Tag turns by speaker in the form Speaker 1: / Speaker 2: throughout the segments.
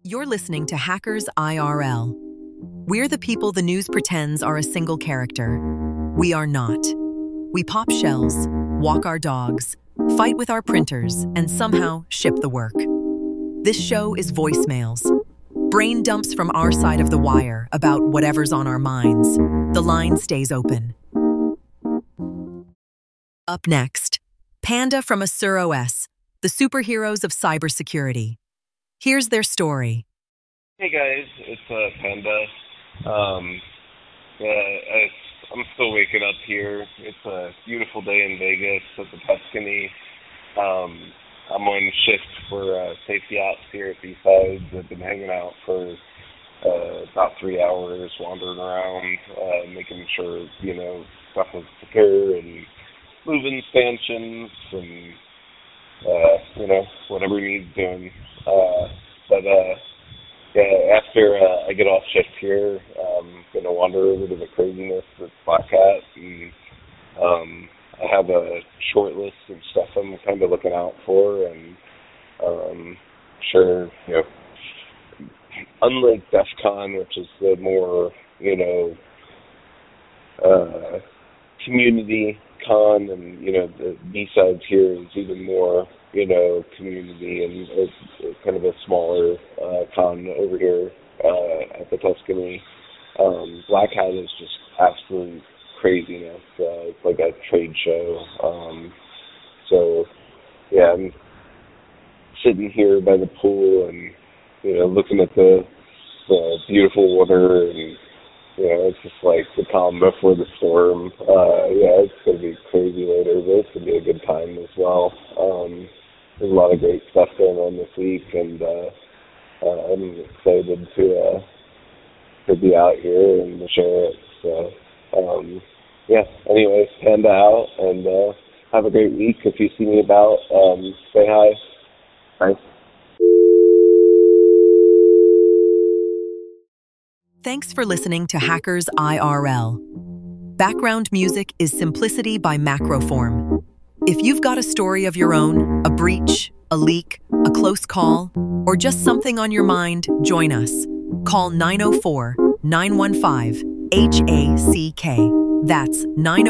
Speaker 1: You're listening to Hackers IRL. We're the people the news pretends are a single character. We are not. We pop shells, walk our dogs, fight with our printers, and somehow ship the work. This show is voicemails. Brain dumps from our side of the wire about whatever's on our minds. The line stays open. Up next, Panda from Asur OS, the superheroes of cybersecurity. Here's their story.
Speaker 2: Hey guys, it's Panda. I'm still waking up here. It's a beautiful day in Vegas at the Tuscany. I'm on shift for safety ops here at B-Sides. I've been hanging out for about 3 hours, wandering around, making sure, stuff is secure and moving stanchions and, whatever needs doing. After I get off shift here, I'm going to wander over to the craziness that's Black Hat, and I have a short list of stuff I'm kind of looking out for, and unlike DEF CON, which is the more, community con, and, the B-Sides here is even more, community, and it's kind of a smaller con over here at the Tuscany. Black Hat is just absolute craziness. It's like a trade show. I'm sitting here by the pool and, looking at the beautiful water, and, it's just like the calm before the storm. It's going to be crazy later, but it's going to be a good time as well. There's a lot of great stuff going on this week, and I'm excited to be out here and to share it. So, anyways, Panda out, and have a great week. If you see me about, say hi. Bye.
Speaker 1: Thanks for listening to Hackers IRL. Background music is Simplicity by Macroform. If you've got a story of your own, a breach, a leak, a close call, or just something on your mind, join us. Call 904-915-HACK. That's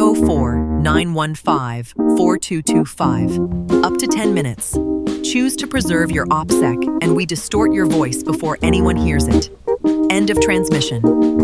Speaker 1: 904-915-4225. Up to 10 minutes. Choose to preserve your OPSEC, and we distort your voice before anyone hears it. End of transmission.